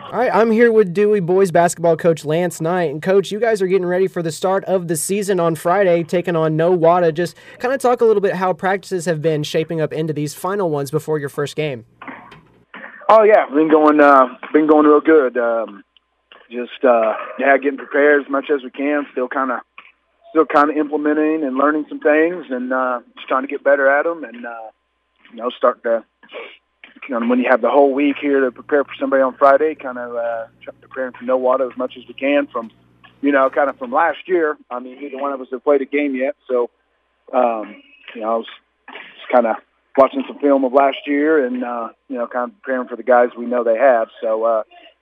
All right, I'm here with Dewey boys basketball coach Lance Knight. And, Coach, you guys are getting ready for the start of the season on Friday, taking on Nowata. Just kind of talk a little bit how practices have been shaping up into these final ones before your first game. Oh yeah, been going real good. Getting prepared as much as we can. Still kind of implementing and learning some things, and just trying to get better at them. And start to when you have the whole week here to prepare for somebody on Friday, preparing for Nowata as much as we can from from last year. I mean, neither one of us have played a game yet, so I was just kind of watching some film of last year and, kind of preparing for the guys we know they have. So,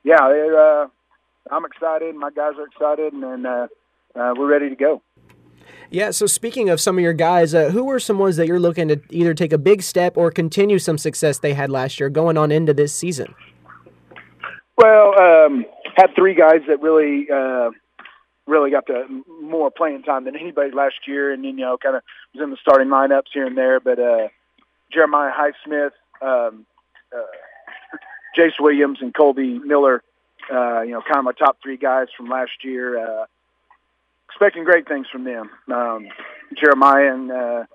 I'm excited. My guys are excited, and we're ready to go. Yeah, so speaking of some of your guys, who are some ones that you're looking to either take a big step or continue some success they had last year going on into this season? Well, had three guys that really got the more playing time than anybody last year, and then, kind of was in the starting lineups here and there, but Jeremiah Highsmith, Jace Williams, and Colby Miller, kind of my top three guys from last year. Expecting great things from them. Jeremiah and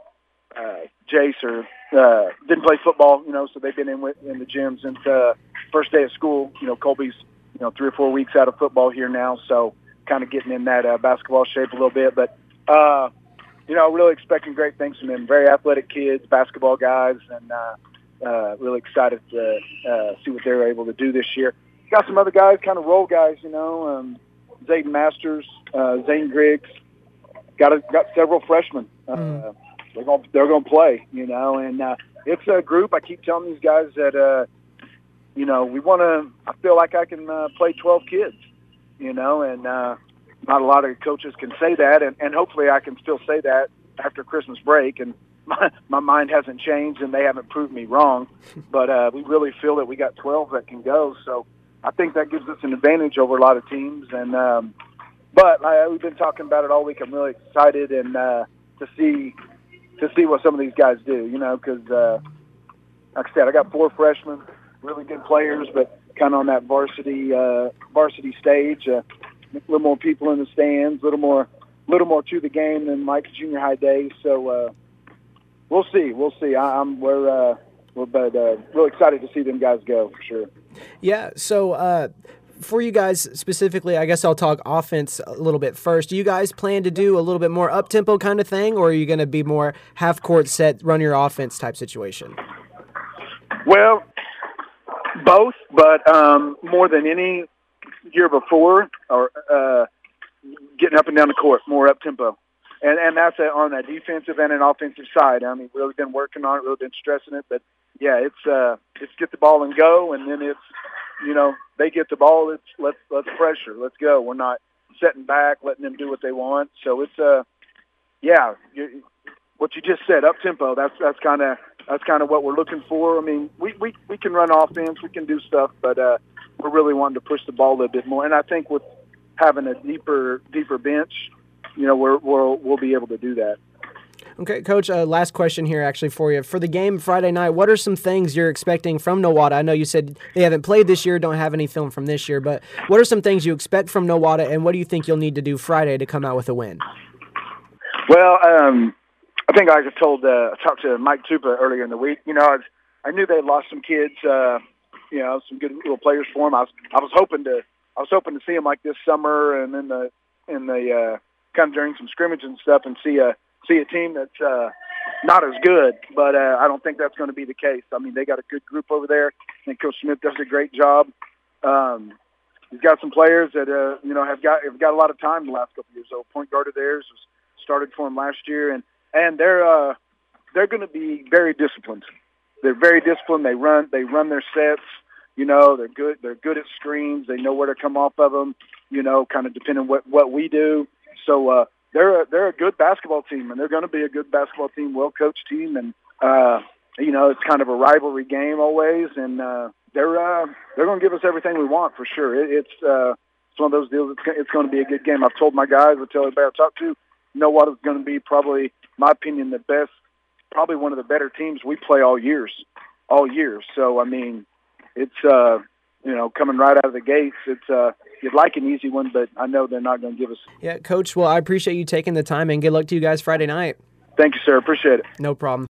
Jace didn't play football, so they've been in the gym since first day of school. Colby's 3 or 4 weeks out of football here now, so kind of getting in that basketball shape a little bit, but. Really expecting great things from them. Very athletic kids, basketball guys, and really excited to see what they're able to do this year. Got some other guys, kind of role guys, Zayden Masters, Zane Griggs. Got several freshmen. They're going to play, and it's a group. I keep telling these guys that, we want to. I feel like I can play 12 kids, and. Not a lot of coaches can say that, and hopefully I can still say that after Christmas break, and my mind hasn't changed, and they haven't proved me wrong, but we really feel that we got 12 that can go, so I think that gives us an advantage over a lot of teams, and but we've been talking about it all week. I'm really excited and to see what some of these guys do, because like I said, I got 4 freshmen, really good players, but kind of on that varsity stage. A little more people in the stands, a little more to the game than Mike's junior high days. So we'll see. We're real excited to see them guys go for sure. Yeah. So for you guys specifically, I guess I'll talk offense a little bit first. Do you guys plan to do a little bit more up tempo kind of thing, or are you going to be more half court set, run your offense type situation? Well, both, but more than any year before, or getting up and down the court, more up tempo, and that's on that defensive and an offensive side. I mean, really been working on it, really been stressing it. But yeah, it's get the ball and go, and then it's they get the ball. It's let's pressure, let's go. We're not setting back, letting them do what they want. So it's what you just said, up tempo. That's kind of what we're looking for. I mean, we can run offense, we can do stuff, but we're really wanting to push the ball a little bit more. And I think with having a deeper bench, we'll be able to do that. Okay, Coach, last question here actually for you. For the game Friday night, what are some things you're expecting from Nowata? I know you said they haven't played this year, don't have any film from this year, but what are some things you expect from Nowata, and what do you think you'll need to do Friday to come out with a win? Well, I think I talked to Mike Tupa earlier in the week. I knew they lost some kids, some good little players for them. I was hoping to see them like this summer, and in the kind of during some scrimmage and stuff, and see a team that's not as good. But I don't think that's going to be the case. I mean, they got a good group over there. I think Coach Smith does a great job. He's got some players that have got a lot of time the last couple of years. So point guard of theirs was started for him last year, and they're going to be very disciplined. They're very disciplined. They run their sets. They're good. They're good at screens. They know where to come off of them. Kind of depending what we do. So they're a good basketball team, and they're going to be a good basketball team, well coached team, and it's kind of a rivalry game always, and they're going to give us everything we want for sure. It's one of those deals. It's going to be a good game. I've told my guys, I tell everybody I talk to, what is going to be probably, in my opinion, the best, probably one of the better teams we play all year. So I mean, it's coming right out of the gates. It's you'd like an easy one, but I know they're not going to give us. Yeah, Coach, well, I appreciate you taking the time, and good luck to you guys Friday night. Thank you, sir. Appreciate it. No problem.